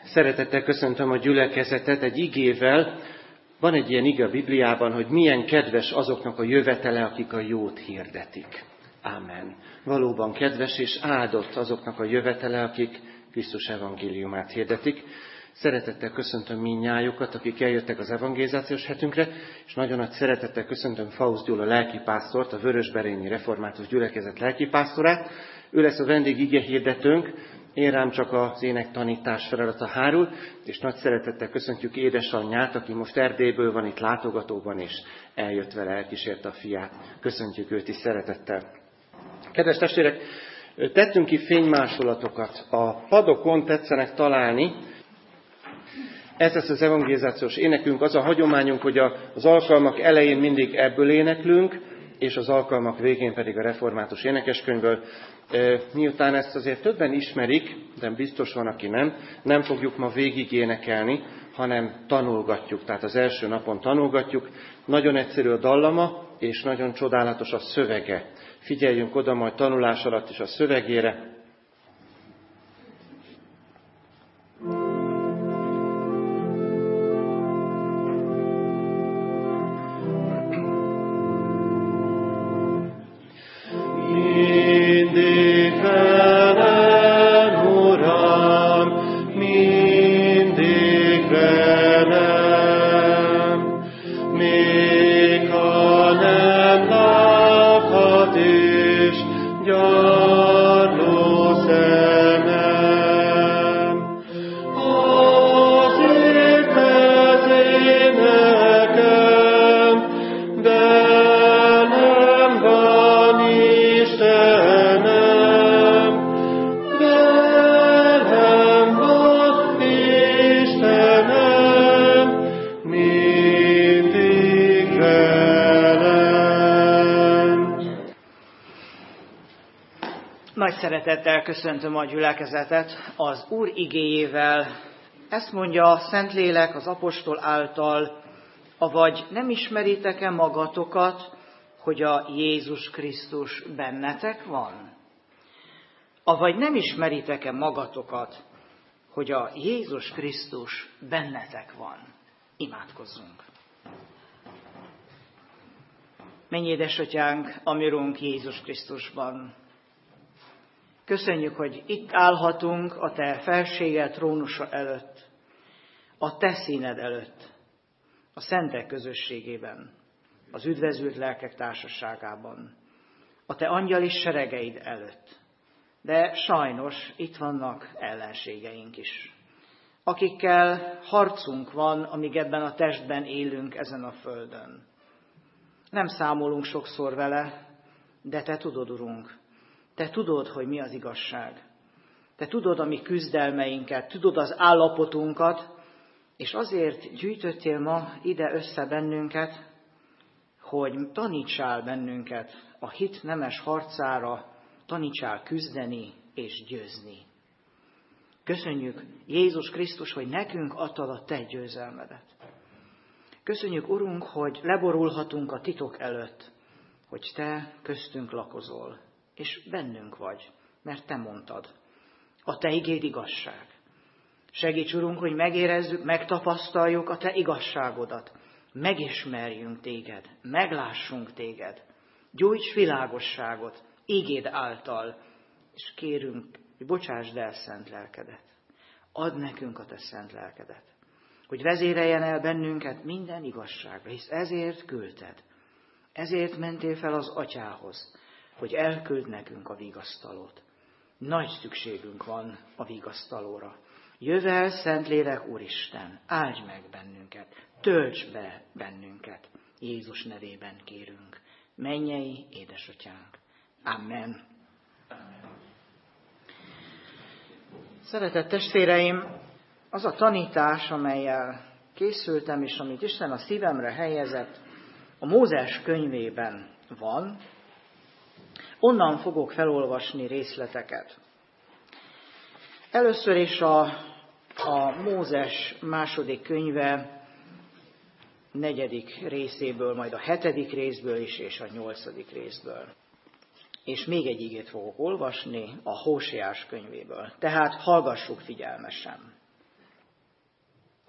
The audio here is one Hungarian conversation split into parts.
Szeretettel köszöntöm a gyülekezetet egy igével. Van egy ilyen ige a Bibliában, hogy milyen kedves azoknak a jövetele, akik a jót hirdetik. Ámen. Valóban kedves és áldott azoknak a jövetele, akik Krisztus evangéliumát hirdetik. Szeretettel köszöntöm mindnyájukat, akik eljöttek az evangélizációs hetünkre, és nagyon nagy szeretettel köszöntöm Faust Gyula lelkipásztort, a Vörösberényi Református Gyülekezet lelkipásztorát. Ő lesz a vendég igehirdetőnk, én rám csak az énektanítás feladata hárul, és nagy szeretettel köszöntjük édesanyját, aki most Erdélyből van itt látogatóban, és eljött vele, elkísérte a fiát. Köszöntjük őt is szeretettel. Kedves testvérek, tettünk ki fénymásolatokat. A padokon tetszenek találni. Ez lesz az evangélizációs énekünk. Az a hagyományunk, hogy az alkalmak elején mindig ebből éneklünk, és az alkalmak végén pedig a református énekeskönyvből. Miután ezt azért többen ismerik, de biztos van, aki nem fogjuk ma végig énekelni, hanem tanulgatjuk. Tehát az első napon tanulgatjuk. Nagyon egyszerű a dallama, és nagyon csodálatos a szövege. Figyeljünk oda majd tanulás alatt is a szövegére. Szeretettel köszöntöm a gyülekezetet az Úr igéjével. Ezt mondja a Szentlélek az apostol által, avagy nem ismeritek-e magatokat, hogy a Jézus Krisztus bennetek van? Avagy nem ismeritek-e magatokat, hogy a Jézus Krisztus bennetek van? Imádkozzunk! Menj, édesatyánk, a mi Urunk Jézus Krisztusban! Köszönjük, hogy itt állhatunk a Te felséggel trónusa előtt, a Te színed előtt, a szentek közösségében, az üdvözült lelkek társaságában, a Te angyali seregeid előtt. De sajnos itt vannak ellenségeink is, akikkel harcunk van, amíg ebben a testben élünk ezen a földön. Nem számolunk sokszor vele, de Te tudod, Urunk, Te tudod, hogy mi az igazság. Te tudod a mi küzdelmeinket, tudod az állapotunkat, és azért gyűjtöttél ma ide össze bennünket, hogy tanítsál bennünket a hit nemes harcára, tanítsál küzdeni és győzni. Köszönjük, Jézus Krisztus, hogy nekünk adtad a Te győzelmedet. Köszönjük, Urunk, hogy leborulhatunk a titok előtt, hogy Te köztünk lakozol. És bennünk vagy, mert Te mondtad. A Te igéd igazság. Segíts, Urunk, hogy megérezzük, megtapasztaljuk a Te igazságodat. Megismerjünk Téged, meglássunk Téged. Gyújts világosságot igéd által, és kérünk, hogy bocsásd el szent lelkedet. Add nekünk a Te szent lelkedet, hogy vezéreljen el bennünket minden igazságra, hisz ezért küldted. Ezért mentél fel az Atyához, hogy elküld nekünk a vigasztalót. Nagy szükségünk van a vigasztalóra. Jöjj el, Szentlélek Úristen, áldj meg bennünket, tölts be bennünket. Jézus nevében kérünk. Mennyei édesatyánk. Amen. Szeretett testvéreim, az a tanítás, amellyel készültem, és amit Isten a szívemre helyezett, a Mózes könyvében van. Onnan fogok felolvasni részleteket. Először is a Mózes második könyve 4. részéből, majd a 7. részből is, és a 8. részből. És még egy igét fogok olvasni a Hóseás könyvéből. Tehát hallgassuk figyelmesen.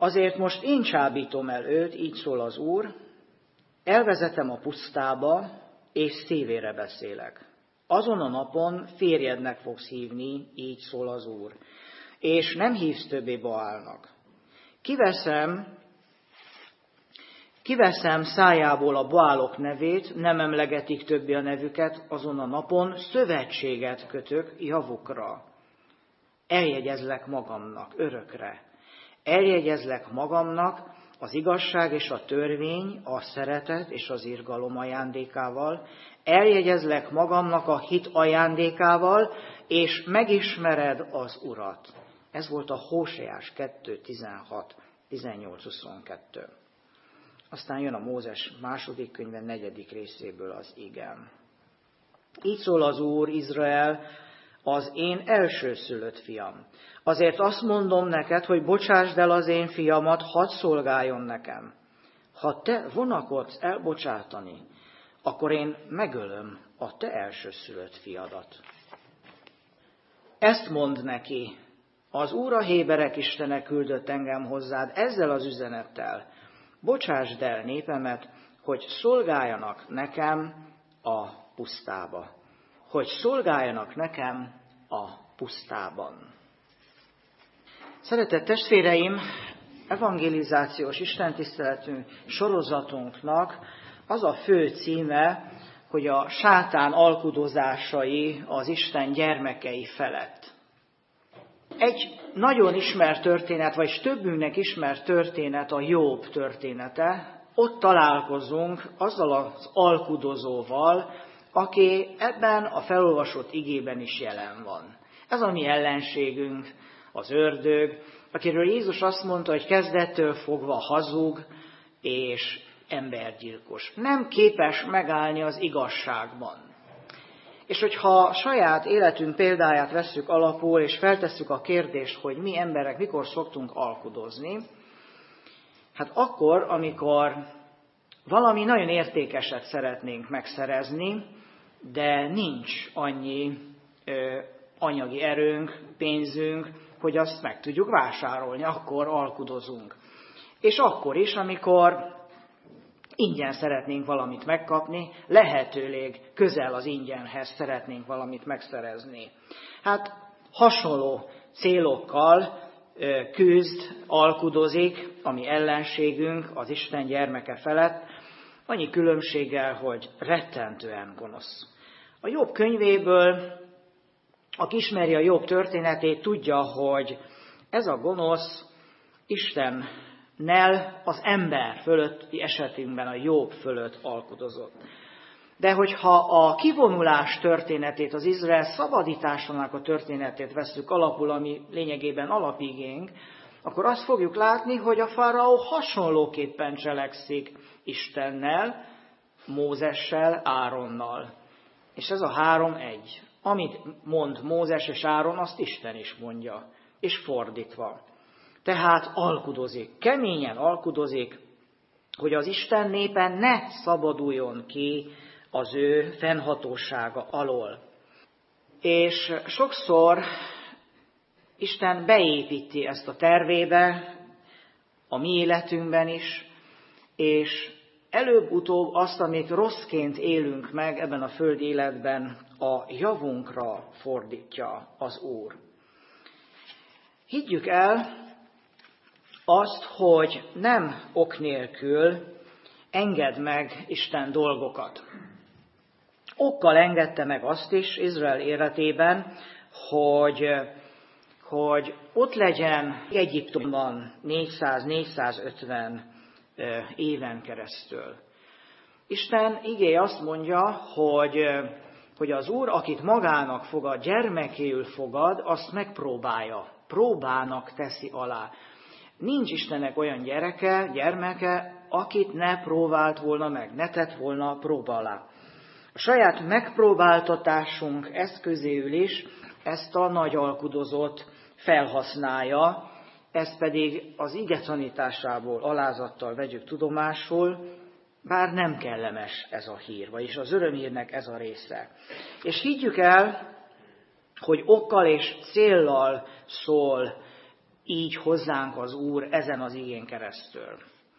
Azért most én csábítom el őt, így szól az Úr, elvezetem a pusztába, és szívére beszélek. Azon a napon férjednek fogsz hívni, így szól az Úr, és nem hívsz többé Baálnak. Kiveszem szájából a Baálok nevét, nem emlegetik többé a nevüket, azon a napon szövetséget kötök javukra. Eljegyezlek magamnak örökre. Eljegyezlek magamnak az igazság és a törvény, a szeretet és az irgalom ajándékával. Eljegyezlek magamnak a hit ajándékával, és megismered az Urat. Ez volt a Hóseás 2:16-18-22. Aztán jön a Mózes második könyve 4. részéből az igen. Így szól az Úr, Izrael, az én elsőszülött fiam. Azért azt mondom neked, hogy bocsásd el az én fiamat, hadd szolgáljon nekem. Ha te vonakodsz elbocsátani, akkor én megölöm a te elsőszülött fiadat. Ezt mond neki, az Úr a héberek Istene küldött engem hozzád ezzel az üzenettel. Bocsásd el népemet, hogy szolgáljanak nekem a pusztába. Hogy szolgáljanak nekem a pusztában. Szeretett testvéreim, evangelizációs istentiszteletünk sorozatunknak az a fő címe, hogy a sátán alkudozásai az Isten gyermekei felett. Egy nagyon ismert történet, vagy többünknek ismert történet a Jobb története. Ott találkozunk azzal az alkudozóval, aki ebben a felolvasott igében is jelen van. Ez a mi ellenségünk, az ördög, akiről Jézus azt mondta, hogy kezdettől fogva hazug és embergyilkos. Nem képes megállni az igazságban. És hogyha saját életünk példáját vesszük alapul, és feltesszük a kérdést, hogy mi emberek mikor szoktunk alkudozni, hát akkor, amikor valami nagyon értékeset szeretnénk megszerezni, de nincs annyi anyagi erőnk, pénzünk, hogy azt meg tudjuk vásárolni, akkor alkudozunk. És akkor is, amikor ingyen szeretnénk valamit megkapni, lehetőleg közel az ingyenhez szeretnénk valamit megszerezni. Hát hasonló célokkal küzd, alkudozik a mi ellenségünk az Isten gyermeke felett, annyi különbséggel, hogy rettentően gonosz. A Jobb könyvéből, aki ismeri a Jobb történetét, tudja, hogy ez a gonosz Istennel az ember fölötti esetünkben a Jobb fölött alkudozott. De hogyha a kivonulás történetét, az Izrael szabadításának a történetét vesszük alapul, ami lényegében alapigénk, akkor azt fogjuk látni, hogy a fáraó hasonlóképpen cselekszik Istennel, Mózessel, Áronnal. És ez a három egy. Amit mond Mózes és Áron, azt Isten is mondja, és fordítva. Tehát alkudozik, keményen alkudozik, hogy az Isten népe ne szabaduljon ki az ő fennhatósága alól. És sokszor Isten beépíti ezt a tervébe, a mi életünkben is, és előbb-utóbb azt, amit rosszként élünk meg ebben a földi életben, a javunkra fordítja az Úr. Higgyük el azt, hogy nem ok nélkül enged meg Isten dolgokat. Okkal engedte meg azt is Izrael életében, hogy ott legyen Egyiptomban 400-450 éven keresztül. Isten igéje azt mondja, hogy az Úr, akit magának fogad, gyermekéül fogad, azt megpróbálja, próbának teszi alá. Nincs Istennek olyan gyermeke, akit ne próbált volna meg, ne tett volna próba alá. A saját megpróbáltatásunk eszközéül is ezt a nagy alkudozót felhasználja, ezt pedig az ige tanításából alázattal vegyük tudomásul, bár nem kellemes ez a hír, vagyis az örömhírnek ez a része. És higgyük el, hogy okkal és céllal szól így hozzánk az Úr ezen az igén keresztül.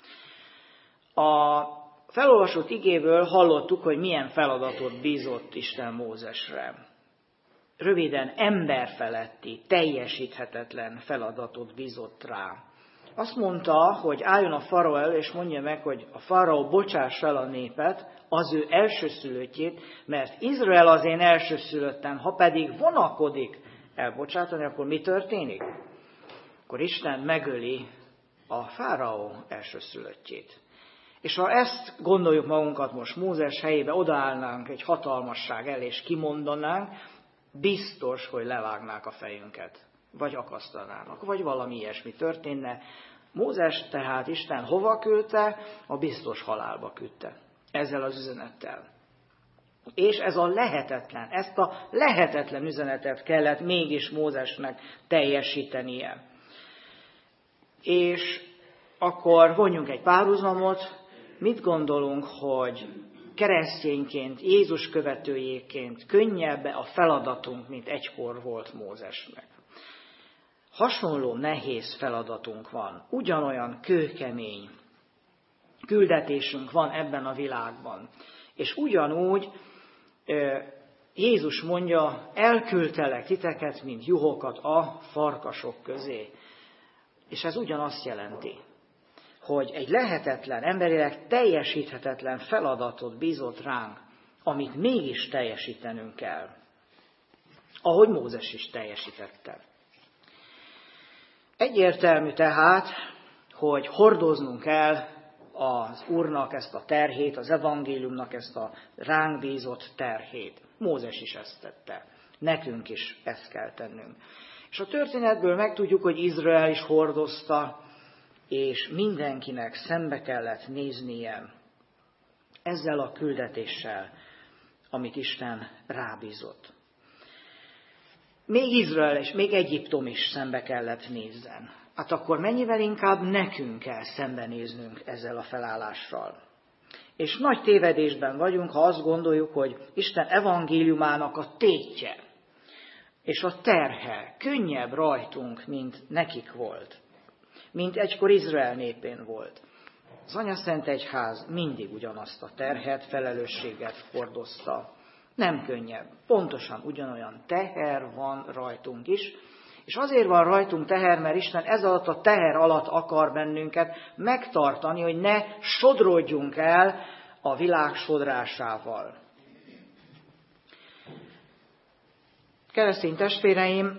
A felolvasott igéből hallottuk, hogy milyen feladatot bízott Isten Mózesre. Röviden emberfeletti, teljesíthetetlen feladatot bízott rá. Azt mondta, hogy álljon a faraó elő, és mondja meg, hogy a faraó bocsáss el a népet, az ő elsőszülöttjét, mert Izrael az én elsőszülöttem, ha pedig vonakodik elbocsátani, akkor mi történik? Akkor Isten megöli a fáraó elsőszülöttjét. És ha ezt gondoljuk magunkat most Mózes helyébe, odaállnánk egy hatalmasság elé, és kimondanánk, biztos, hogy levágnák a fejünket, vagy akasztanának, vagy valami ilyesmi történne. Mózes tehát Isten hova küldte? A biztos halálba küldte. Ezzel az üzenettel. És ezt a lehetetlen üzenetet kellett mégis Mózesnek teljesítenie. És akkor vonjunk egy párhuzamot, mit gondolunk, hogy keresztényként, Jézus követőjéként könnyebb a feladatunk, mint egykor volt Mózesnek. Hasonló nehéz feladatunk van, ugyanolyan kőkemény küldetésünk van ebben a világban. És ugyanúgy Jézus mondja, elküldtelek titeket, mint juhokat a farkasok közé. És ez ugyanazt jelenti, hogy egy lehetetlen, emberileg teljesíthetetlen feladatot bízott ránk, amit mégis teljesítenünk kell, ahogy Mózes is teljesítette. Egyértelmű tehát, hogy hordoznunk kell az Úrnak ezt a terhét, az evangéliumnak ezt a ránk bízott terhét. Mózes is ezt tette. Nekünk is ezt kell tennünk. És a történetből megtudjuk, hogy Izrael is hordozta, és mindenkinek szembe kellett néznie ezzel a küldetéssel, amit Isten rábízott. Még Izrael és még Egyiptom is szembe kellett nézzen. Hát akkor mennyivel inkább nekünk kell szembenéznünk ezzel a felállással. És nagy tévedésben vagyunk, ha azt gondoljuk, hogy Isten evangéliumának a tétje és a terhe könnyebb rajtunk, mint nekik volt. Mint egykor Izrael népén volt. Az Anyaszent Egyház mindig ugyanazt a terhet, felelősséget hordozta. Nem könnyebb. Pontosan ugyanolyan teher van rajtunk is. És azért van rajtunk teher, mert Isten ez alatt a teher alatt akar bennünket megtartani, hogy ne sodródjunk el a világ sodrásával. Keresztény testvéreim,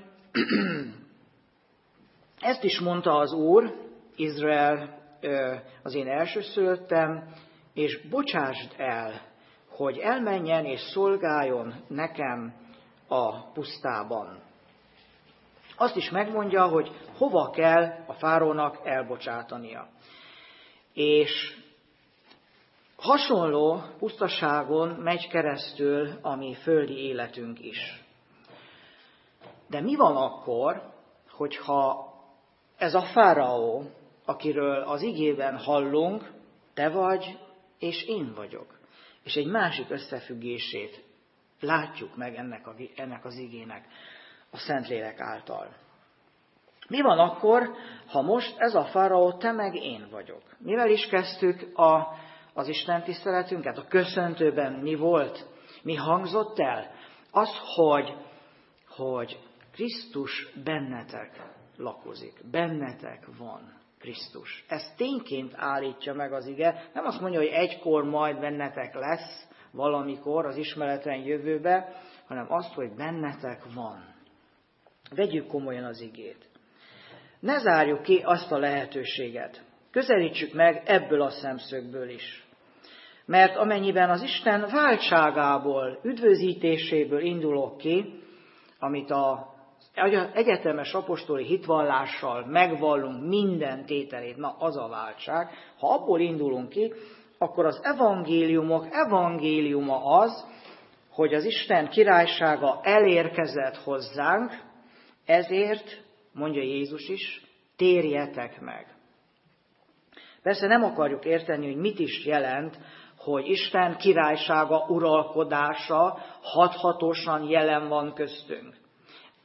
ezt is mondta az Úr, Izrael az én elsőszülöttem, és bocsásd el, hogy elmenjen és szolgáljon nekem a pusztában. Azt is megmondja, hogy hova kell a fáraónak elbocsátania. És hasonló pusztaságon megy keresztül a mi földi életünk is. De mi van akkor, hogyha ez a fáraó, akiről az igében hallunk, te vagy, és én vagyok. És egy másik összefüggését látjuk meg ennek az igének a Szentlélek által. Mi van akkor, ha most ez a fáraó, te meg én vagyok? Mivel is kezdtük az Isten tiszteletünket? A köszöntőben mi volt? Mi hangzott el? Az, hogy Krisztus bennetek lakozik. Bennetek van Krisztus. Ez tényként állítja meg az ige. Nem azt mondja, hogy egykor majd bennetek lesz, valamikor az ismeretlen jövőbe, hanem azt, hogy bennetek van. Vegyük komolyan az igét. Ne zárjuk ki azt a lehetőséget. Közelítsük meg ebből a szemszögből is. Mert amennyiben az Isten váltságából, üdvözítéséből indulok ki, amit az egyetemes apostoli hitvallással megvallunk minden tételét, na az a váltság, ha abból indulunk ki, akkor az evangéliumok evangéliuma az, hogy az Isten királysága elérkezett hozzánk, ezért, mondja Jézus is, térjetek meg. Persze nem akarjuk érteni, hogy mit is jelent, hogy Isten királysága, uralkodása hathatósan jelen van köztünk.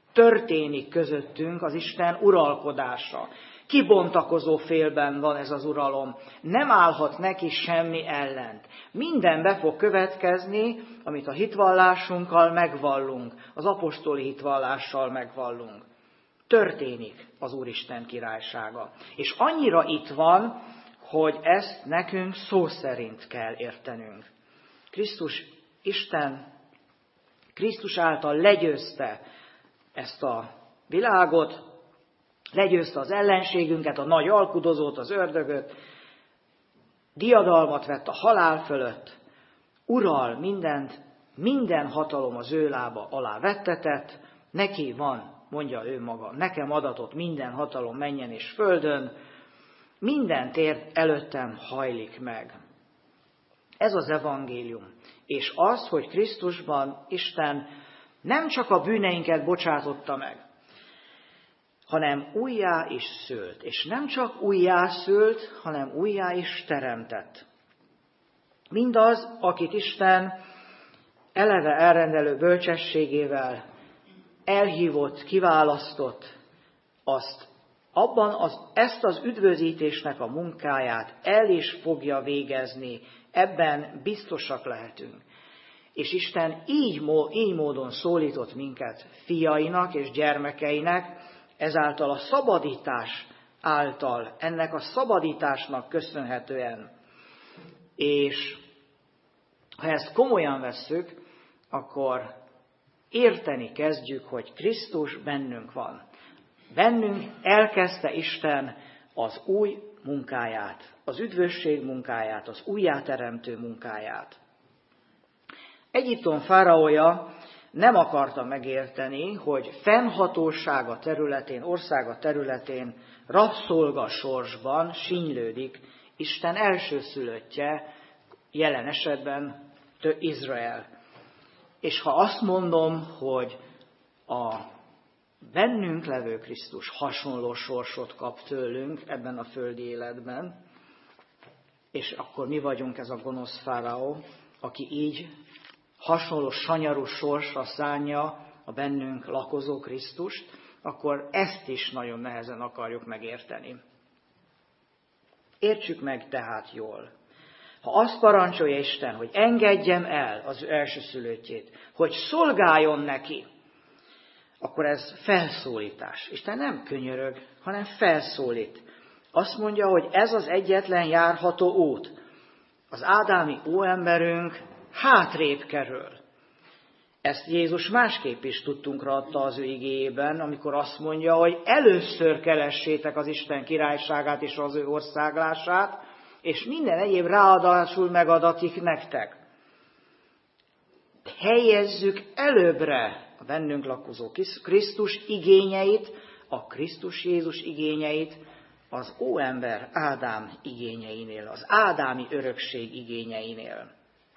Történik közöttünk az Isten uralkodása. Kibontakozó félben van ez az uralom. Nem állhat neki semmi ellent. Minden be fog következni, amit a hitvallásunkkal megvallunk, az apostoli hitvallással megvallunk. Történik az Úristen királysága. És annyira itt van, hogy ezt nekünk szó szerint kell értenünk. Krisztus által legyőzte ezt a világot, legyőzte az ellenségünket, a nagy alkudozót, az ördögöt, diadalmat vett a halál fölött, ural mindent, minden hatalom az ő lába alá vettetett, neki van, mondja ő maga, nekem adatott minden hatalom mennyen és földön, minden tér előttem hajlik meg. Ez az evangélium. És az, hogy Krisztusban Isten nem csak a bűneinket bocsátotta meg, hanem újjá is szült. És nem csak újjá szült, hanem újjá is teremtett. Mindaz, akit Isten eleve elrendelő bölcsességével elhívott, kiválasztott, ezt az üdvözítésnek a munkáját el is fogja végezni, ebben biztosak lehetünk. És Isten így módon szólított minket fiainak és gyermekeinek, ezáltal a szabadítás által, ennek a szabadításnak köszönhetően. És ha ezt komolyan vesszük, akkor érteni kezdjük, hogy Krisztus bennünk van. Bennünk elkezdte Isten az új munkáját, az üdvösség munkáját, az újjáteremtő munkáját. Egyiptom fáraója nem akarta megérteni, hogy fennhatósága területén, országa területén rabszolga sorsban sínylődik Isten elsőszülöttje, jelen esetben Izrael. És ha azt mondom, hogy a bennünk levő Krisztus hasonló sorsot kap tőlünk ebben a földi életben, és akkor mi vagyunk ez a gonosz fáraó, aki így hasonló sanyarú sorsra szánja a bennünk lakozó Krisztust, akkor ezt is nagyon nehezen akarjuk megérteni. Értsük meg tehát jól. Ha azt parancsolja Isten, hogy engedjem el az elsőszülöttjét, hogy szolgáljon neki, akkor ez felszólítás. Isten nem könyörög, hanem felszólít. Azt mondja, hogy ez az egyetlen járható út. Az ádámi óemberünk hátrébb kerül. Ezt Jézus másképp is tudtunkra adta az ő igéjében, amikor azt mondja, hogy először keressétek az Isten királyságát és az ő országlását, és minden egyéb ráadásul megadatik nektek. Helyezzük előbbre a bennünk lakozó Krisztus igényeit, a Krisztus Jézus igényeit az óember Ádám igényeinél, az ádámi örökség igényeinél.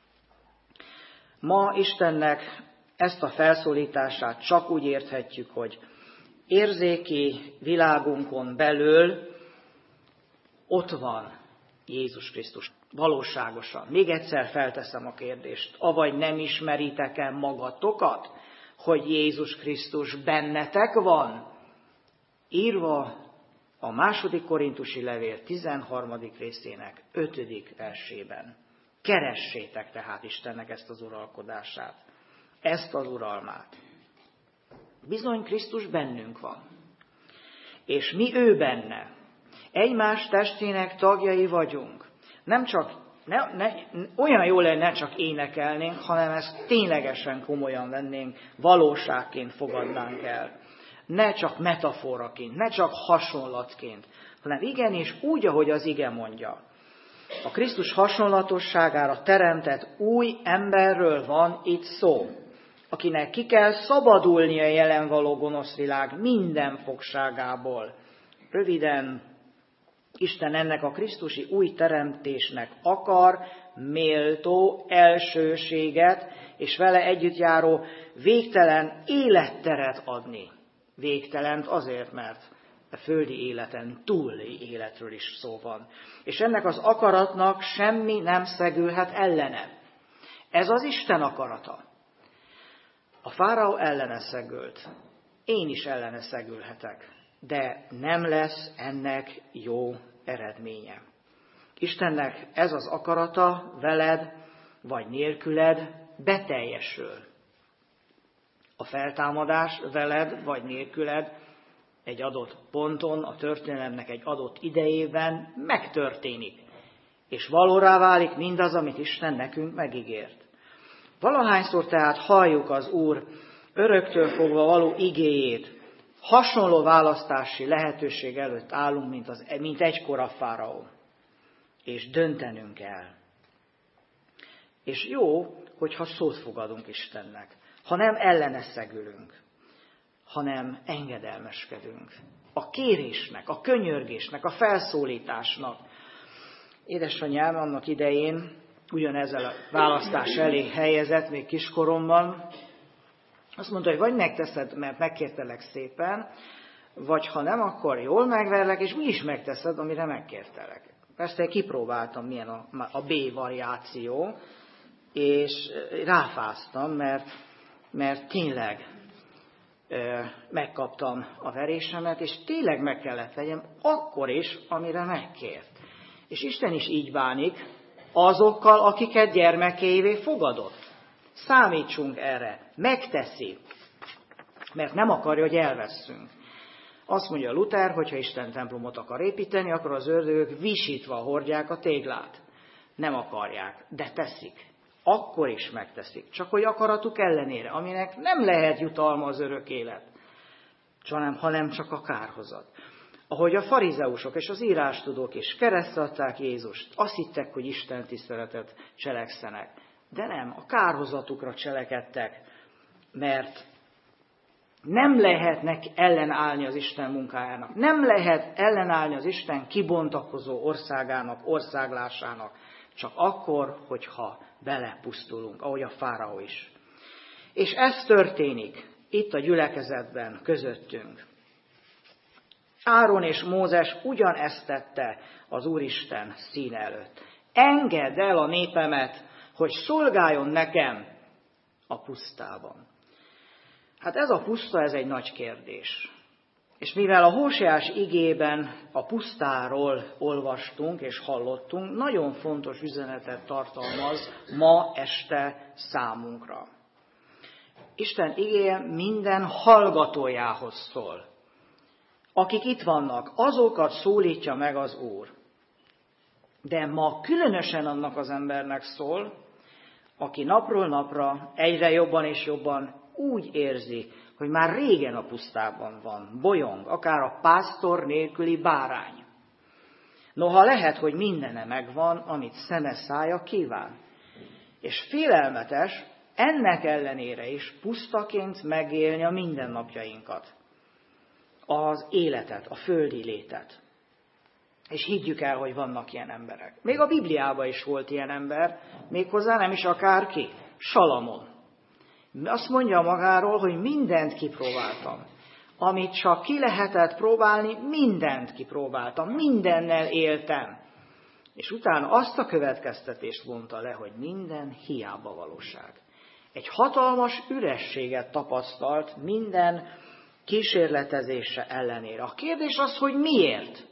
Ma Istennek ezt a felszólítását csak úgy érthetjük, hogy érzéki világunkon belül ott van Jézus Krisztus valóságosan. Még egyszer felteszem a kérdést, avagy nem ismeritek-e magatokat, hogy Jézus Krisztus bennetek van? Írva a 2. Korintusi levél 13. részének 5. versében. Keressétek tehát Istennek ezt az uralkodását, ezt az uralmát. Bizony Krisztus bennünk van, és mi ő benne. Egymás testének tagjai vagyunk. Nem csak, olyan jó lenne, csak énekelnénk, hanem ezt ténylegesen komolyan vennénk, valóságként fogadnánk el. Ne csak metaforaként, ne csak hasonlatként, hanem igenis úgy, ahogy az ige mondja. A Krisztus hasonlatosságára teremtett új emberről van itt szó, akinek ki kell szabadulnia a jelen való gonosz világ minden fogságából. Röviden, Isten ennek a krisztusi új teremtésnek akar méltó elsőséget, és vele együtt járó végtelen életteret adni. Végtelent azért, mert a földi életen túli életről is szó van. És ennek az akaratnak semmi nem szegülhet ellene. Ez az Isten akarata. A fáraó ellene szegült. én is ellene szegülhetek, de nem lesz ennek jó eredménye. Istennek ez az akarata veled vagy nélküled beteljesül. A feltámadás veled vagy nélküled egy adott ponton, a történelemnek egy adott idejében megtörténik, és valórá válik mindaz, amit Isten nekünk megígért. Valahányszor tehát halljuk az Úr öröktől fogva való igéjét, hasonló választási lehetőség előtt állunk, mint egykor a fáraó. És döntenünk kell. És jó, hogyha szót fogadunk Istennek, ha nem ellene szegülünk, hanem engedelmeskedünk. A kérésnek, a könyörgésnek, a felszólításnak. Édesanyám annak idején ugyanezzel a választás elé helyezett, még kiskoromban, azt mondta, hogy vagy megteszed, mert megkértelek szépen, vagy ha nem, akkor jól megverlek, és mi is megteszed, amire megkértelek. Persze kipróbáltam, milyen a B variáció, és ráfáztam, mert tényleg megkaptam a verésemet, és tényleg meg kellett vegyem akkor is, amire megkért. És Isten is így bánik azokkal, akiket gyermekévé fogadott. Számítsunk erre, megteszi, mert nem akarja, hogy elvesszünk. Azt mondja Luther, hogyha Isten templomot akar építeni, akkor az ördögök visítva hordják a téglát. Nem akarják, de teszik. Akkor is megteszik, csak hogy akaratuk ellenére, aminek nem lehet jutalma az örök élet, hanem csak a kárhozat. Ahogy a farizeusok és az írástudók is keresztre adták Jézust, azt hittek, hogy Isten tiszteletet cselekszenek. De nem, a kárhozatukra cselekedtek, mert nem lehetnek ellenállni az Isten munkájának. Nem lehet ellenállni az Isten kibontakozó országának, országlásának, csak akkor, hogyha belepusztulunk, ahogy a fáraó is. És ez történik itt a gyülekezetben közöttünk. Áron és Mózes ugyanezt tette az Úristen színe előtt. Engedd el a népemet, hogy szolgáljon nekem a pusztában. Hát ez a puszta, ez egy nagy kérdés. És mivel a Hóseás igében a pusztáról olvastunk és hallottunk, nagyon fontos üzenetet tartalmaz ma este számunkra. Isten igéje minden hallgatójához szól. Akik itt vannak, azokat szólítja meg az Úr. De ma különösen annak az embernek szól, aki napról napra egyre jobban és jobban úgy érzi, hogy már régen a pusztában van, bolyong, akár a pásztor nélküli bárány. Noha lehet, hogy mindene megvan, amit szeme szája kíván. És félelmetes ennek ellenére is pusztaként megélni a mindennapjainkat, az életet, a földi létet. És higgyük el, hogy vannak ilyen emberek. Még a Bibliában is volt ilyen ember, méghozzá nem is akárki, Salamon. Azt mondja magáról, hogy mindent kipróbáltam. Amit csak ki lehetett próbálni, mindent kipróbáltam, mindennel éltem. És utána azt a következtetést vonta le, hogy minden hiába valóság. Egy hatalmas ürességet tapasztalt minden kísérletezése ellenére. A kérdés az, hogy miért?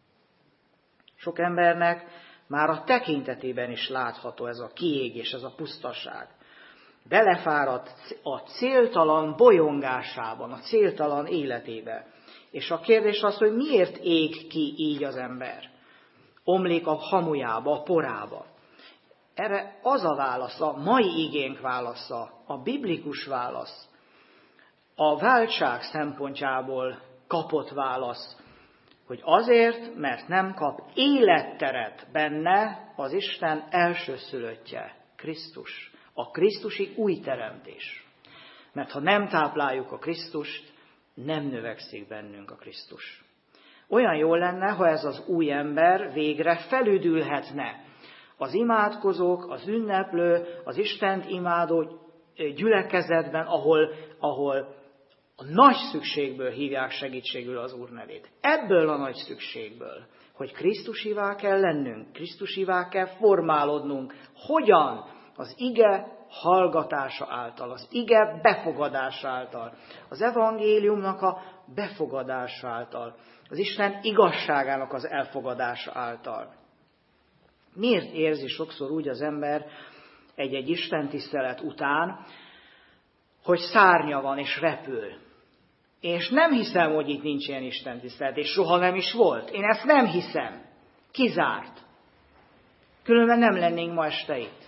Sok embernek már a tekintetében is látható ez a kiégés, ez a pusztaság. Belefáradt a céltalan bolyongásában, a céltalan életébe. És a kérdés az, hogy miért ég ki így az ember? Omlik a hamujába, a porába. Erre az a válasz, a mai igénk válasza, a biblikus válasz, a váltság szempontjából kapott válasz, hogy azért, mert nem kap életteret benne az Isten elsőszülöttje, Krisztus, a krisztusi új teremtés. Mert ha nem tápláljuk a Krisztust, nem növekszik bennünk a Krisztus. Olyan jó lenne, ha ez az új ember végre felüdülhetne. Az imádkozók, az ünneplő, az Istent imádó gyülekezetben, ahol a nagy szükségből hívják segítségül az Úr nevét. Ebből a nagy szükségből, hogy Krisztusivá kell lennünk, Krisztusivá kell formálódnunk. Hogyan? Az ige hallgatása által, az ige befogadása által, az evangéliumnak a befogadása által, az Isten igazságának az elfogadása által. Miért érzi sokszor úgy az ember egy-egy istentisztelet után, hogy szárnya van és repül? És nem hiszem, hogy itt nincs ilyen istentisztelet, és soha nem is volt. Én ezt nem hiszem. Kizárt. Különben nem lennénk ma este itt.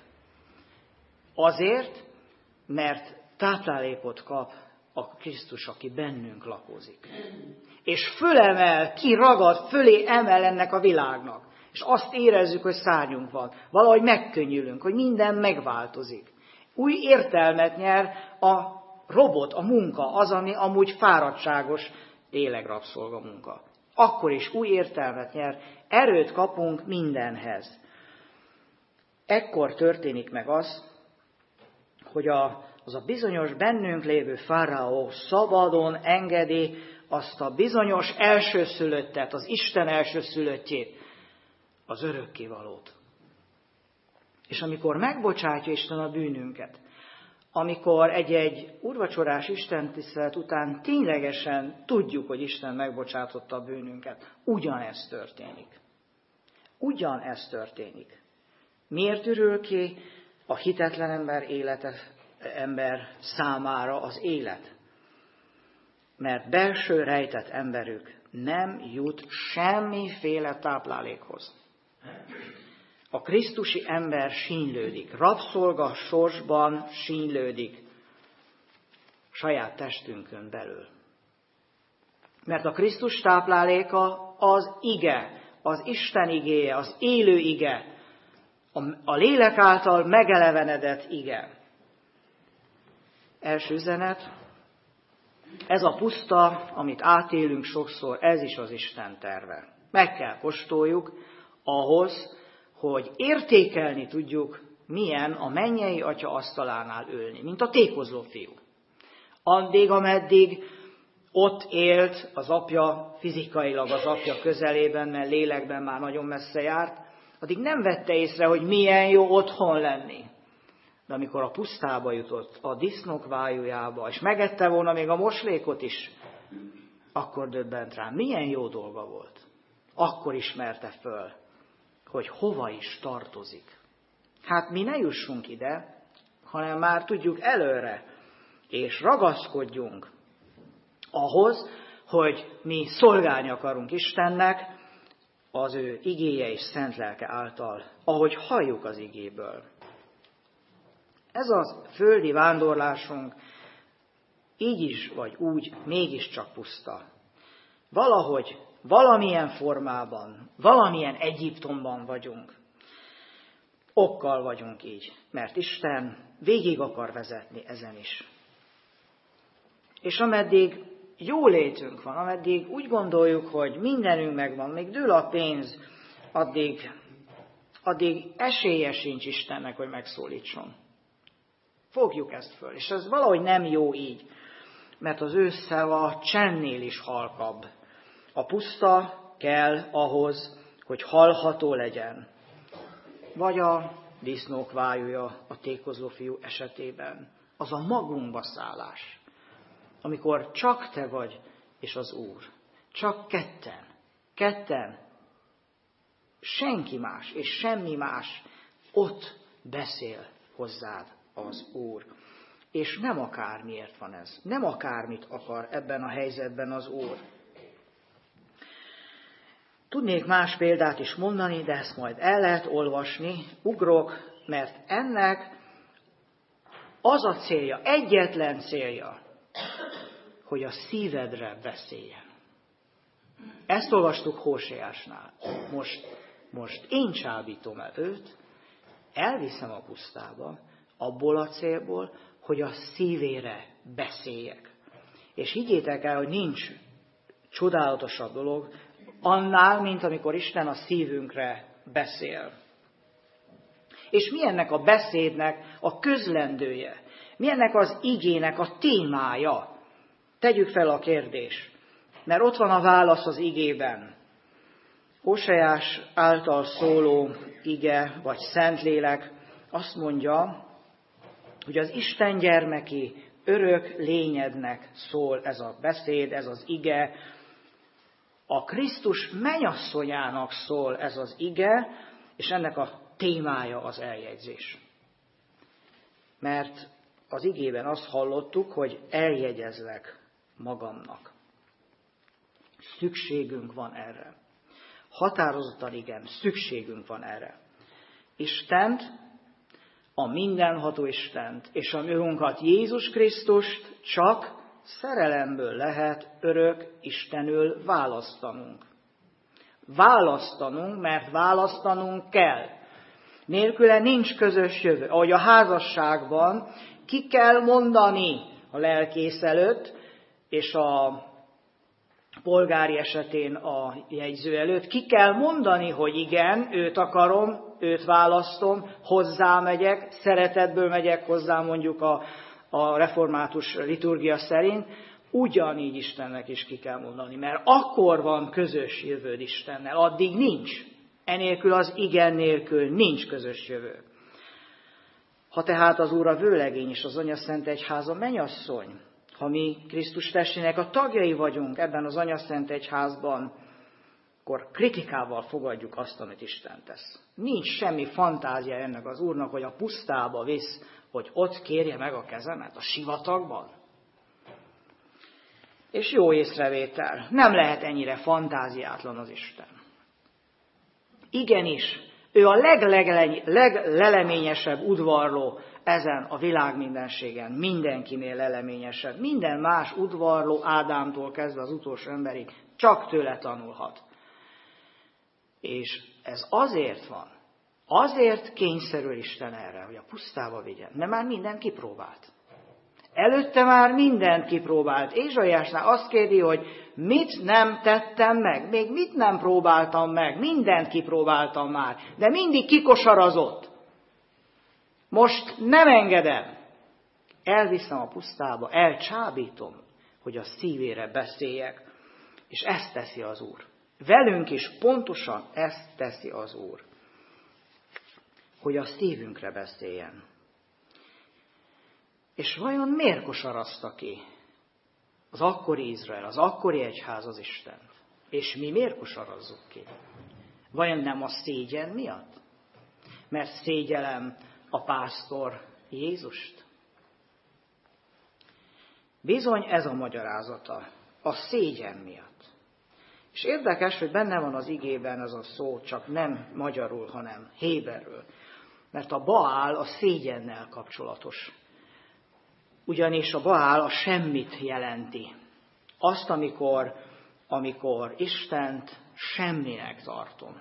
Azért, mert táplálékot kap a Krisztus, aki bennünk lakozik. És fölemel, kiragad, fölé emel ennek a világnak. És azt érezzük, hogy szárnyunk van. Valahogy megkönnyülünk, hogy minden megváltozik. Új értelmet nyer a robot, a munka, az, ami amúgy fáradtságos, tényleg rabszolga munka. Akkor is új értelmet nyer, erőt kapunk mindenhez. Ekkor történik meg az, hogy az a bizonyos bennünk lévő fáraó szabadon engedi azt a bizonyos elsőszülöttet, az Isten elsőszülöttjét, az örökkévalót. És amikor megbocsátja Isten a bűnünket, amikor egy úrvacsorás istentisztelet után ténylegesen tudjuk, hogy Isten megbocsátotta a bűnünket, ugyanezt történik. Ugyanezt történik. Miért ürül ki a hitetlen ember számára az élet? Mert belső rejtett emberük nem jut semmiféle táplálékhoz. A krisztusi ember sínylődik, rabszolga sorsban sínylődik saját testünkön belül. Mert a Krisztus tápláléka az ige, az Isten igéje, az élő ige, a lélek által megelevenedett ige. Első üzenet, ez a puszta, amit átélünk sokszor, ez is az Isten terve. Meg kell kóstoljuk ahhoz, hogy értékelni tudjuk, milyen a mennyei Atya asztalánál ülni, mint a tékozló fiú. Addig, ameddig ott élt az apja, fizikailag az apja közelében, mert lélekben már nagyon messze járt, addig nem vette észre, hogy milyen jó otthon lenni. De amikor a pusztába jutott, a disznók vájújába, és megette volna még a moslékot is, akkor döbbent rá, milyen jó dolga volt. Akkor ismerte föl, hogy hova is tartozik. Hát mi ne jussunk ide, hanem már tudjuk előre, és ragaszkodjunk ahhoz, hogy mi szolgálni akarunk Istennek az ő igéje és szent lelke által, ahogy halljuk az igéből. Ez a földi vándorlásunk így is vagy úgy mégiscsak puszta. Valahogy, valamilyen formában, valamilyen Egyiptomban vagyunk. Okkal vagyunk így, mert Isten végig akar vezetni ezen is. És ameddig jólétünk van, ameddig úgy gondoljuk, hogy mindenünk megvan, még dől a pénz, addig esélye sincs Istennek, hogy megszólítson. Fogjuk ezt föl, és ez valahogy nem jó így, mert az ő szava csendnél is halkabb. A puszta kell ahhoz, hogy hallható legyen. Vagy a disznók vájúja a tékozló fiú esetében. Az a magunkba szállás. Amikor csak te vagy és az Úr. Csak ketten. Senki más és semmi más ott beszél hozzád az Úr. És nem akármiért van ez. Nem akármit akar ebben a helyzetben az Úr. Tudnék más példát is mondani, de ezt majd el lehet olvasni. Ugrok, mert ennek az a célja, egyetlen célja, hogy a szívedre beszéljen. Ezt olvastuk Hóseásnál. Most én csábítom el őt, elviszem a pusztába, abból a célból, hogy a szívére beszéljek. És higgyétek el, hogy nincs csodálatosabb dolog annál, mint amikor Isten a szívünkre beszél. És mi ennek a beszédnek a közlendője? Mi ennek az igének a témája? Tegyük fel a kérdést, mert ott van a válasz az igében. Hóseás által szóló ige, vagy Szentlélek azt mondja, hogy az Isten gyermeki örök lényednek szól ez a beszéd, ez az ige, a Krisztus mennyasszonyának szól ez az ige, és ennek a témája az eljegyzés. Mert az igében azt hallottuk, hogy eljegyezlek magamnak. Szükségünk van erre. Határozottan igen, szükségünk van erre. Istent, a mindenható Istent és a mi Urunkat Jézus Krisztust csak szerelemből lehet örök Istenül választanunk. Választanunk, mert választanunk kell. Nélküle nincs közös jövő. Ahogy a házasságban ki kell mondani a lelkész előtt, és a polgári esetén a jegyző előtt, ki kell mondani, hogy igen, őt akarom, őt választom, hozzá megyek, szeretetből megyek hozzá mondjuk a református liturgia szerint, ugyanígy Istennek is ki kell mondani, mert akkor van közös jövőd Istennel, addig nincs. Enélkül az igen nélkül nincs közös jövő. Ha tehát az Úr a vőlegény és az Anyaszent Egyház a mennyasszony, ha mi Krisztus testének a tagjai vagyunk ebben az Anyaszent Egyházban, akkor kritikával fogadjuk azt, amit Isten tesz. Nincs semmi fantázia ennek az Úrnak, hogy a pusztába visz, hogy ott kérje meg a kezemet, a sivatagban. És jó észrevétel, nem lehet ennyire fantáziátlan az Isten. Igenis, ő a legleleményesebb udvarló ezen a világ mindenségen, mindenkinél leleményesebb. Minden más udvarló Ádámtól kezdve az utolsó emberig csak tőle tanulhat. És ez azért van, azért kényszerül Isten erre, hogy a pusztába vigyen, mert már mindent kipróbált. Előtte már mindent kipróbált. Ézsaiásnál azt kérdi, hogy mit nem tettem meg, még mit nem próbáltam meg, mindent kipróbáltam már, de mindig kikosarazott. Most nem engedem. Elviszem a pusztába, elcsábítom, hogy a szívére beszéljek. És ezt teszi az Úr. Velünk is pontosan ezt teszi az Úr. Hogy a szívünkre beszéljen. És vajon miért kosarazta ki az akkori Izrael, az akkori egyház az Istent? És mi miért kosarazzuk ki? Vajon nem a szégyen miatt? Mert szégyellem a pásztor Jézust? Bizony ez a magyarázata, a szégyen miatt. És érdekes, hogy benne van az igében ez a szó, csak nem magyarul, hanem héberül. Mert a Baál a szégyennel kapcsolatos. Ugyanis a Baál a semmit jelenti. Azt, amikor Istent semminek tartom.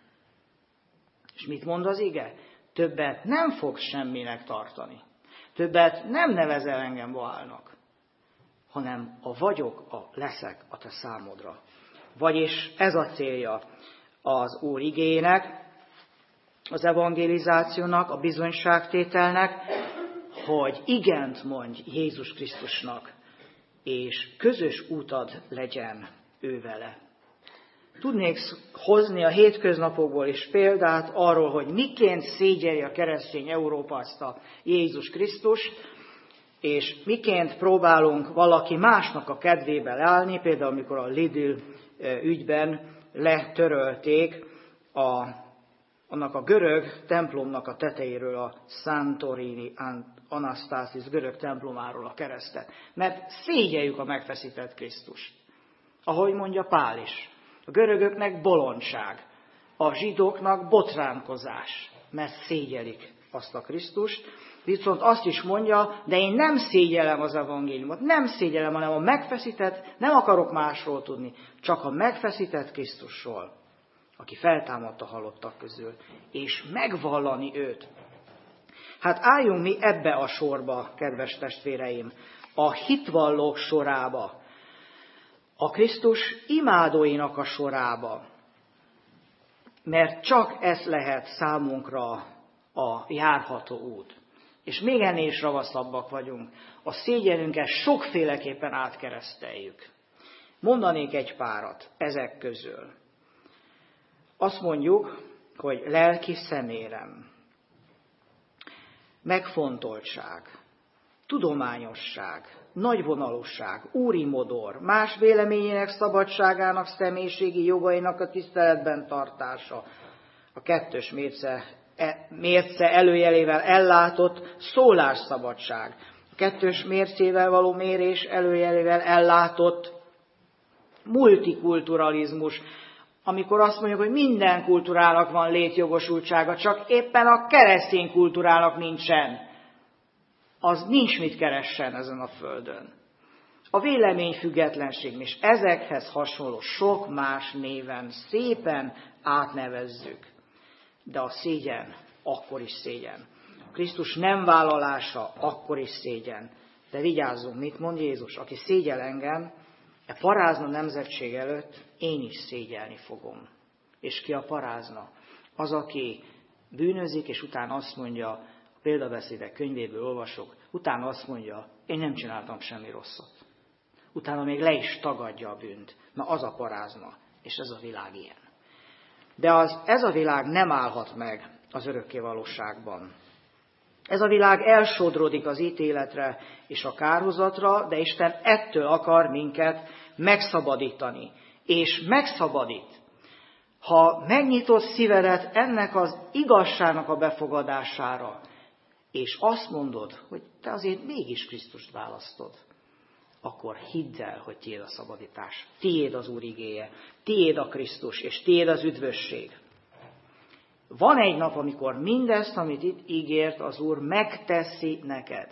És mit mond az ige? Többet nem fogsz semminek tartani. Többet nem nevezel engem Baálnak, hanem a vagyok, a leszek a te számodra. Vagyis ez a célja az Úr igének, az evangelizációnak, a bizonyságtételnek, hogy igent mondj Jézus Krisztusnak, és közös útad legyen ő vele. Tudnék hozni a hétköznapokból is példát arról, hogy miként szégyelje a keresztény Európa azt a Jézus Krisztust, és miként próbálunk valaki másnak a kedvébe leállni, például amikor a Lidl ügyben letörölték annak a görög templomnak a tetejéről, a Santorini Anastasis görög templomáról a keresztet. Mert szégyeljük a megfeszített Krisztust. Ahogy mondja Pál is. A görögöknek bolondság, a zsidóknak botránkozás, mert szégyelik azt a Krisztust. Viszont azt is mondja, de én nem szégyellem az evangéliumot, nem szégyellem, hanem a megfeszített, nem akarok másról tudni, csak a megfeszített Krisztusról, aki feltámadt a halottak közül, és megvallani őt. Hát álljunk mi ebbe a sorba, kedves testvéreim, a hitvallók sorába, a Krisztus imádóinak a sorába, mert csak ez lehet számunkra a járható út. És még ennél is ravaszabbak vagyunk. A szégyenünket sokféleképpen átkereszteljük. Mondanék egy párat ezek közül. Azt mondjuk, hogy lelki szemérem. megfontoltság, tudományosság, nagyvonalúság, úri modor, más véleményének szabadságának, személyiségi jogainak a tiszteletben tartása, a kettős mérce előjelével ellátott szólásszabadság, a kettős mércével való mérés előjelével ellátott multikulturalizmus, amikor azt mondjuk, hogy minden kultúrának van létjogosultsága, csak éppen a keresztény kultúrának nincsen. Az nincs mit keressen ezen a földön. A véleményfüggetlenség, és ezekhez hasonló sok más néven szépen átnevezzük. De a szégyen akkor is szégyen. A Krisztus nem vállalása akkor is szégyen. De vigyázzunk, mit mond Jézus? Aki szégyel engem, e parázna nemzetség előtt én is szégyelni fogom. És ki a parázna? Az, aki bűnözik, és utána azt mondja, a példabeszédek könyvéből olvasok, utána azt mondja, én nem csináltam semmi rosszat. Utána még le is tagadja a bűnt. Na az a parázna, és ez a világ ilyen. De ez a világ nem állhat meg az örökké valóságban. Ez a világ elsodrodik az ítéletre és a kárhozatra, de Isten ettől akar minket megszabadítani. És megszabadít. Ha megnyitod szívedet ennek az igazságnak a befogadására, és azt mondod, hogy te azért mégis Krisztust választod, akkor hidd el, hogy tiéd a szabadítás, tiéd az Úr igéje, tiéd a Krisztus, és tiéd az üdvösség. Van egy nap, amikor mindezt, amit itt ígért az Úr, megteszi neked.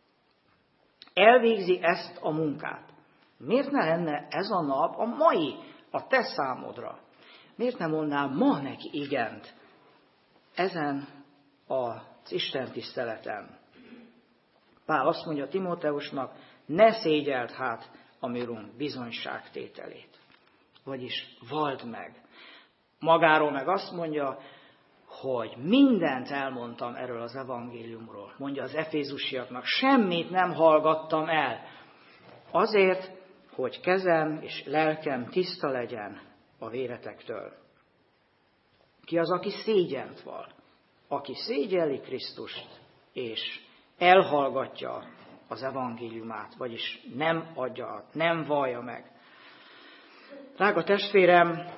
Elvégzi ezt a munkát. Miért ne lenne ez a nap a mai, a te számodra? Miért nem mondnál ma neki igent ezen az Isten tiszteleten? Pál azt mondja Timóteusnak, ne szégyeld hát a mi Urunk bizonyságtételét. Vagyis vald meg. Magáról meg azt mondja, hogy mindent elmondtam erről az evangéliumról. Mondja az efézusiaknak, semmit nem hallgattam el. Azért, hogy kezem és lelkem tiszta legyen a véretektől. Ki az, aki szégyent val? Aki szégyelli Krisztust, és elhallgatja az evangéliumát, vagyis nem adja, nem vallja meg. Drága testvérem,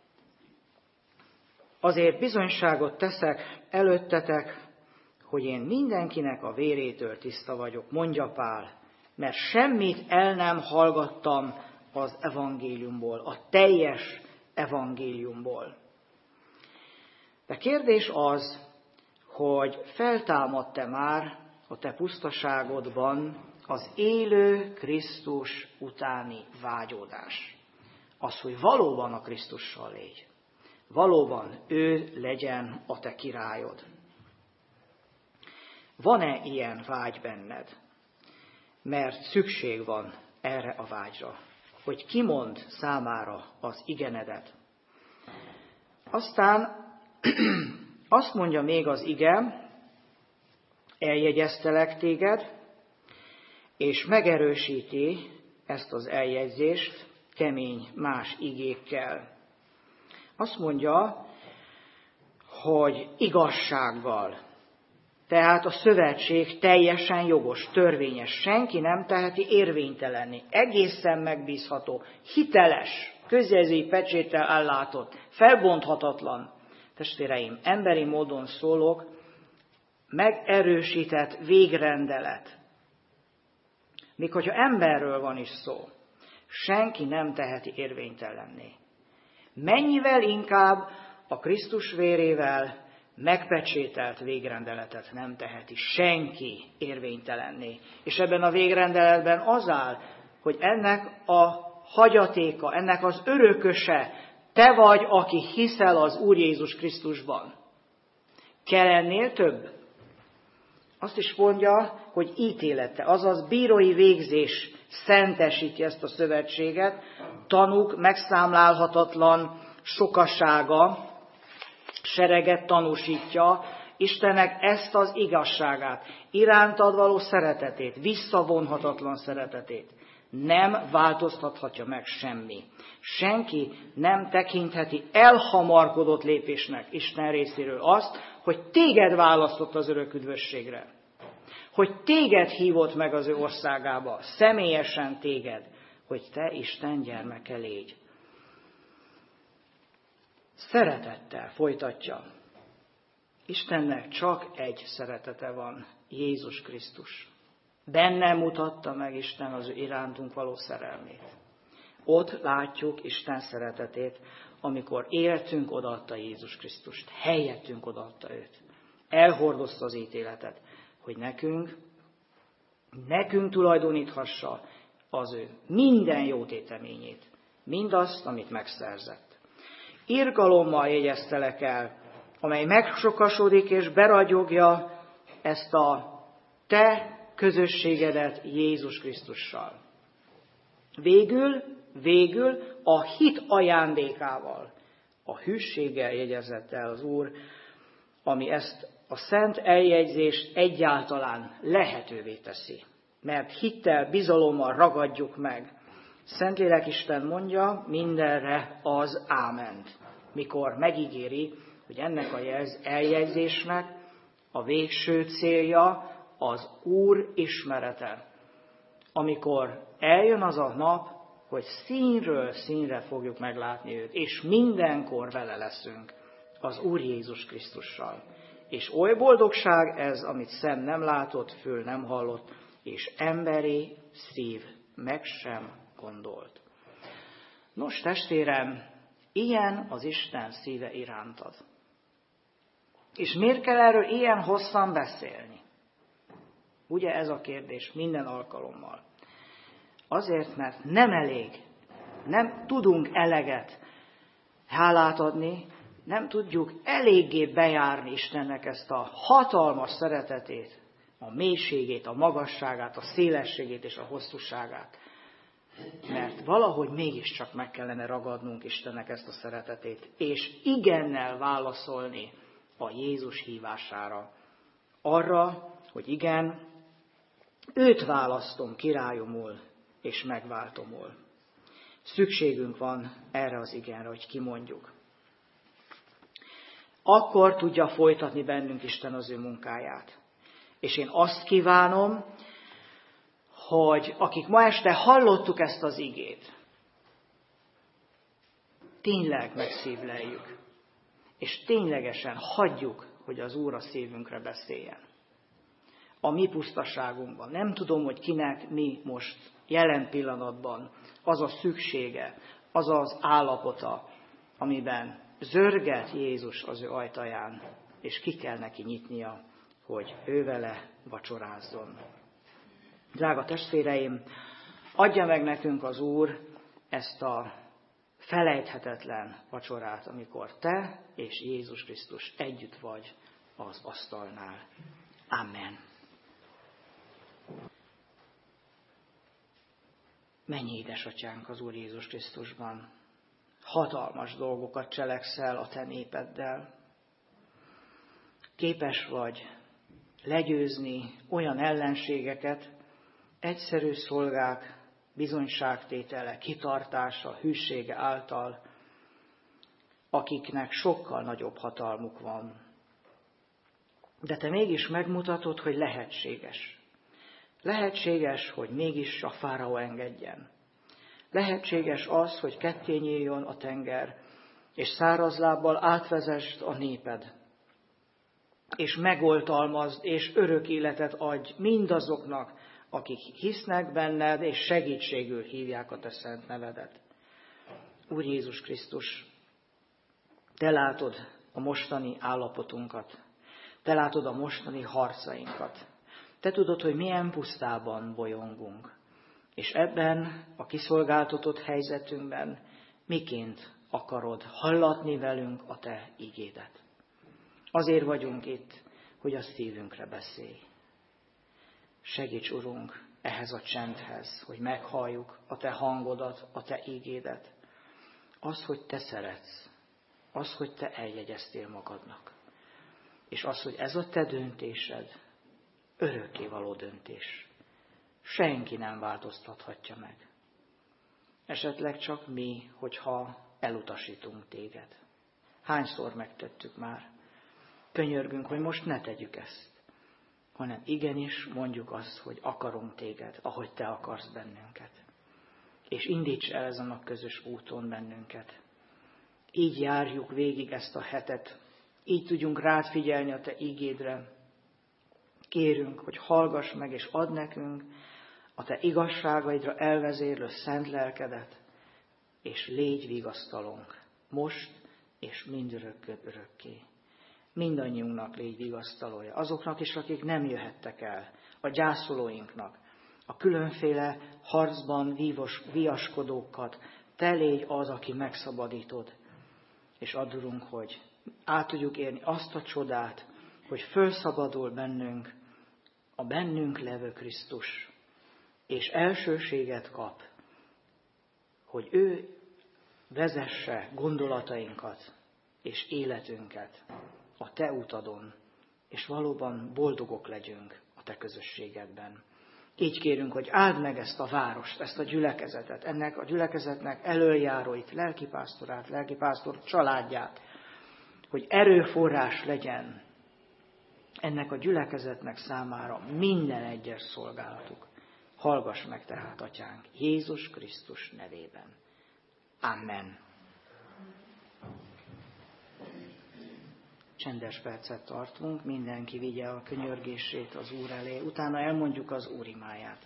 azért bizonyságot teszek előttetek, hogy én mindenkinek a vérétől tiszta vagyok, mondja Pál, mert semmit el nem hallgattam az evangéliumból, a teljes evangéliumból. De kérdés az, hogy feltámadt-e már a te pusztaságodban az élő Krisztus utáni vágyódás. Az, hogy valóban a Krisztussal légy. Valóban ő legyen a te királyod. Van-e ilyen vágy benned? Mert szükség van erre a vágyra, hogy kimond számára az igenedet. Aztán azt mondja még az ige, eljegyeztelek téged, és megerősíti ezt az eljegyzést kemény más igékkel. Azt mondja, hogy igazsággal. Tehát a szövetség teljesen jogos, törvényes. Senki nem teheti érvénytelenni. Egészen megbízható, hiteles, közjelzői pecséttel ellátott, felbonthatatlan. Testvéreim, emberi módon szólok, megerősített végrendelet. Még hogyha emberről van is szó, senki nem teheti érvénytelenné. Mennyivel inkább a Krisztus vérével megpecsételt végrendeletet nem teheti senki érvénytelenné. És ebben a végrendeletben az áll, hogy ennek a hagyatéka, ennek az örököse, te vagy, aki hiszel az Úr Jézus Krisztusban. Kell ennél több? Azt is mondja, hogy ítélete, azaz bírói végzés szentesíti ezt a szövetséget, tanúk megszámlálhatatlan sokasága, sereget tanúsítja, Istennek ezt az igazságát, irántad való szeretetét, visszavonhatatlan szeretetét. Nem változtathatja meg semmi. Senki nem tekintheti elhamarkodott lépésnek Isten részéről azt, hogy téged választott az örök üdvösségre. Hogy téged hívott meg az ő országába, személyesen téged, hogy te Isten gyermeke légy. Szeretettel folytatja. Istennek csak egy szeretete van, Jézus Krisztus. Benne mutatta meg Isten az ő irántunk való szerelmét. Ott látjuk Isten szeretetét, amikor életünk odaadta Jézus Krisztust, helyettünk odaadta őt. Elhordozta az ítéletet, hogy nekünk tulajdoníthassa az ő minden jó téteményét, mindazt, amit megszerzett. Irgalommal jegyeztelek el, amely megsokasodik és beragyogja ezt a te közösségedet Jézus Krisztussal. Végül a hit ajándékával, a hűséggel jegyezett el az Úr, ami ezt a szent eljegyzést egyáltalán lehetővé teszi. Mert hittel, bizalommal ragadjuk meg. Szentlélek Isten mondja mindenre az áment, mikor megígéri, hogy ennek a eljegyzésnek a végső célja az Úr ismerete. Amikor eljön az a nap, hogy színről színre fogjuk meglátni őt, és mindenkor vele leszünk az Úr Jézus Krisztussal. És oly boldogság ez, amit szem nem látott, fül nem hallott, és emberi szív meg sem gondolt. Nos, testvérem, ilyen az Isten szíve irántad. És miért kell erről ilyen hosszan beszélni? Ugye ez a kérdés minden alkalommal. Azért, mert nem elég, nem tudunk eleget hálát adni, nem tudjuk eléggé bejárni Istennek ezt a hatalmas szeretetét, a mélységét, a magasságát, a szélességét és a hosszúságát. Mert valahogy mégiscsak meg kellene ragadnunk Istennek ezt a szeretetét, és igennel válaszolni a Jézus hívására. Arra, hogy igen, őt választom királyomul és megváltomul. Szükségünk van erre az igenre, hogy kimondjuk. Akkor tudja folytatni bennünk Isten az ő munkáját. És én azt kívánom, hogy akik ma este hallottuk ezt az igét, tényleg megszívleljük, és ténylegesen hagyjuk, hogy az Úr a szívünkre beszéljen. A mi pusztaságunkban. Nem tudom, hogy kinek mi most jelen pillanatban az a szüksége, az az állapota, amiben zörget Jézus az ő ajtaján, és ki kell neki nyitnia, hogy ő vele vacsorázzon. Drága testvéreim, adja meg nekünk az Úr ezt a felejthetetlen vacsorát, amikor te és Jézus Krisztus együtt vagy az asztalnál. Amen. Mennyi édesatyánk az Úr Jézus Krisztusban. Hatalmas dolgokat cselekszel a te népeddel. Képes vagy legyőzni olyan ellenségeket, egyszerű szolgák bizonyságtétele, kitartása, hűsége által, akiknek sokkal nagyobb hatalmuk van. De te mégis megmutatod, hogy lehetséges. Lehetséges, hogy mégis a fáraó engedjen. Lehetséges az, hogy ketté nyíljon a tenger, és szárazlábbal átvezesd a néped, és megoltalmazd, és örök életet adj mindazoknak, akik hisznek benned, és segítségül hívják a te szent nevedet. Úr Jézus Krisztus, te látod a mostani állapotunkat, te látod a mostani harcainkat, te tudod, hogy milyen pusztában bolyongunk, és ebben a kiszolgáltatott helyzetünkben miként akarod hallatni velünk a te igédet. Azért vagyunk itt, hogy a szívünkre beszélj. Segíts, Urunk, ehhez a csendhez, hogy meghalljuk a te hangodat, a te ígédet. Az, hogy te szeretsz, az, hogy te eljegyeztél magadnak. És az, hogy ez a te döntésed örökkévaló döntés. senki nem változtathatja meg. Esetleg csak mi, hogyha elutasítunk téged. Hányszor megtettük már? Könyörgünk, hogy most ne tegyük ezt, hanem igenis mondjuk azt, hogy akarunk téged, ahogy te akarsz bennünket. És indíts el ezen a közös úton bennünket. Így járjuk végig ezt a hetet, így tudjunk rád figyelni a te ígédre. Kérünk, hogy hallgass meg és add nekünk a te igazságaidra elvezérlő szent lelkedet, és légy vigasztalónk, most és mindörökké. Mindannyiunknak légy vigasztalója, azoknak is, akik nem jöhettek el, a gyászolóinknak, a különféle harcban viaskodókat, te légy az, aki megszabadítod, és adunk, hogy át tudjuk érni azt a csodát, hogy fölszabadul bennünk a bennünk levő Krisztus, és elsőséget kap, hogy ő vezesse gondolatainkat és életünket a te utadon, és valóban boldogok legyünk a te közösségedben. Így kérünk, hogy áld meg ezt a várost, ezt a gyülekezetet, ennek a gyülekezetnek elöljáróit, lelkipásztorát, lelkipásztor családját, hogy erőforrás legyen ennek a gyülekezetnek számára minden egyes szolgálatuk. Hallgass meg tehát, Atyánk, Jézus Krisztus nevében. Amen. Csendes percet tartunk, mindenki vigye a könyörgését az Úr elé, utána elmondjuk az úrimáját.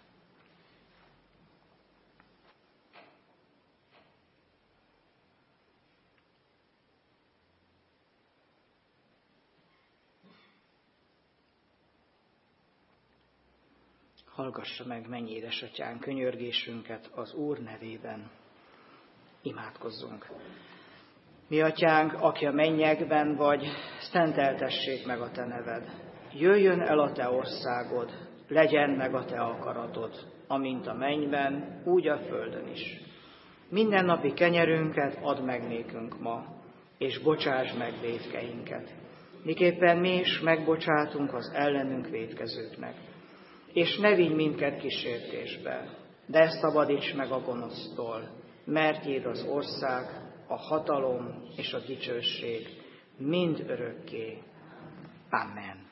Hallgassa meg, mennyi édesatyánk, könyörgésünket az Úr nevében. Imádkozzunk. Mi atyánk, aki a mennyekben vagy, szenteltessék meg a te neved. Jöjjön el a te országod, legyen meg a te akaratod, amint a mennyben, úgy a földön is. Mindennapi kenyerünket add meg nékünk ma, és bocsáss meg vétkeinket. Miképpen mi is megbocsátunk az ellenünk vétkezőknek. És ne vigy minket kísértésbe, de szabadíts meg a gonosztól, mert tiéd az ország, a hatalom és a dicsőség mind örökké. Amen.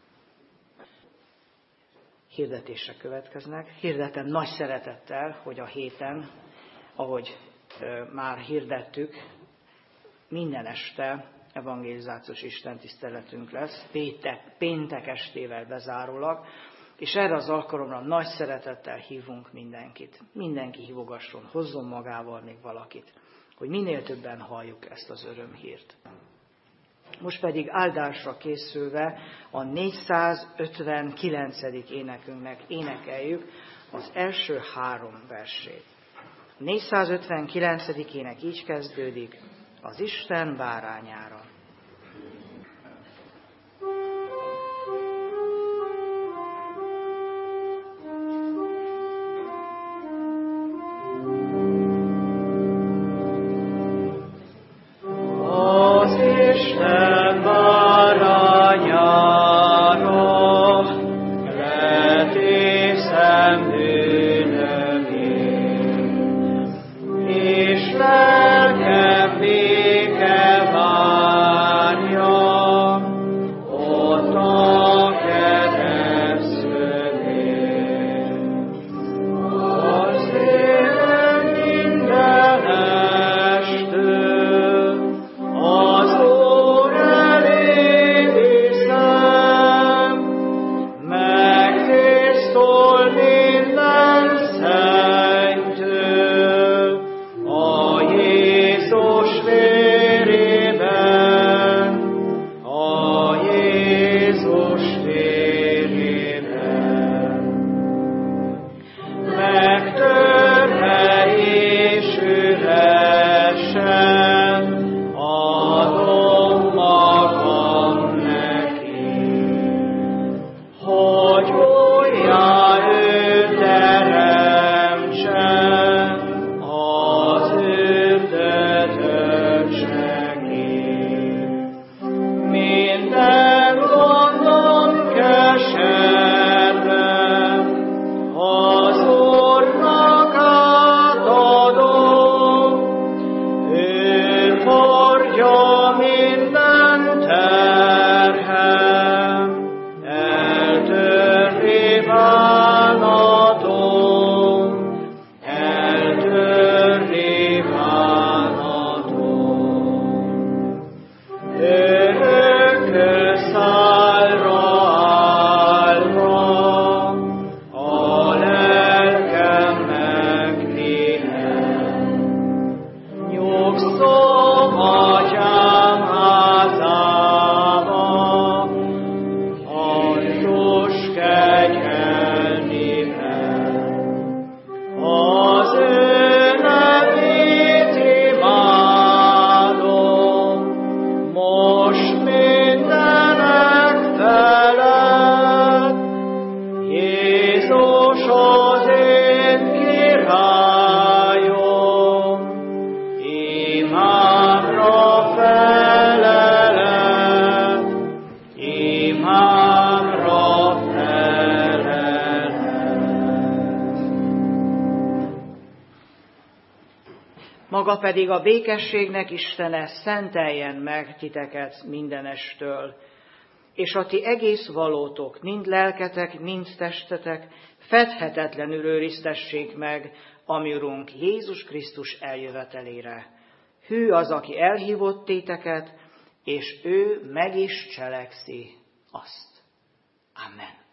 Hirdetések következnek. Hirdetem nagy szeretettel, hogy a héten, ahogy már hirdettük, minden este evangelizációs istentiszteletünk lesz, péntek estével bezárólag, és erre az alkalomra nagy szeretettel hívunk mindenkit. Mindenki hívogasson, hozzon magával még valakit, hogy minél többen halljuk ezt az örömhírt. Most pedig áldásra készülve a 459. énekünknek énekeljük az első 3 versét. A 459. ének így kezdődik, az Isten bárányára. Isten béke vár. örökkö szállra állva, a lelkem megpihen. Nyugszom atyám házába, alsós kegyelmében. Az ő nevét imádom, most mindenek felett. Jézus az én királyom, imámra felelek, imámra felelek. Maga pedig a békességnek Istene szenteljen meg titeket mindenestől, és a ti egész valótok, mind lelketek, mind testetek fedhetetlenül őriztessék meg a mi Urunk Jézus Krisztus eljövetelére. Hű az, aki elhívott téteket, és ő meg is cselekszi azt. Amen.